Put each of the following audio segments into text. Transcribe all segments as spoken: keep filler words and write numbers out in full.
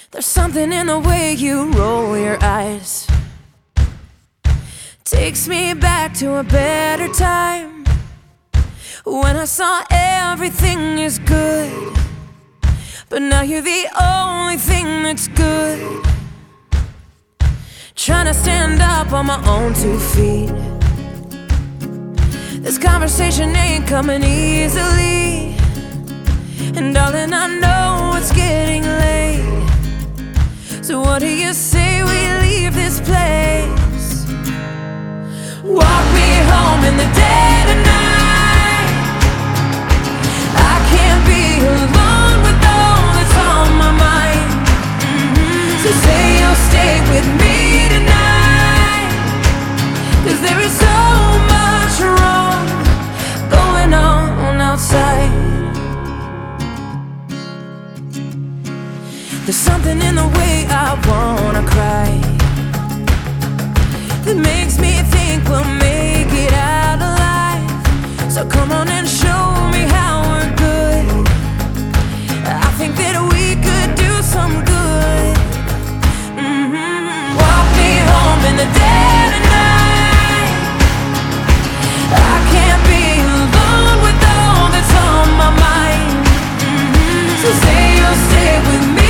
There's something in the way you roll your eyes, takes me back to a better time, when I saw everything is good, but now you're the only thing that's good. Trying to stand up on my own two feet, this conversation ain't coming easily, and darling, I know it's getting late. So what do you say we leave this place? Walk me home in the dead of night. I can't be alone with all that's on my mind. Mm-hmm. So say you'll stay with me tonight, 'cause there is so much wrong going on outside. There's something in the way I wanna cry, that makes me think we'll make it out alive. So come on and show me how we're good. I think that we could do some good. Mm-hmm. Walk me home in the dead of night. I can't be alone with all that's on my mind. Mm-hmm. So say you'll stay with me,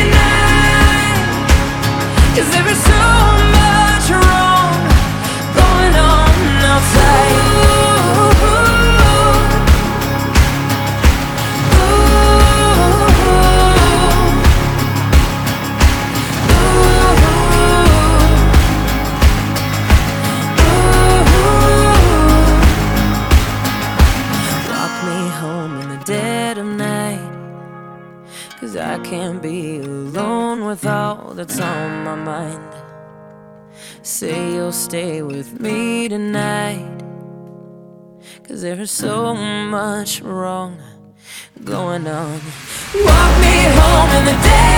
'cause there is so much wrong going on outside. Ooh, ooh, ooh. Walk me home in the dead of night, 'cause I can't be alone with all that's on my mind. Say you'll stay with me tonight, 'cause there is so much wrong going on. Walk me home in the day.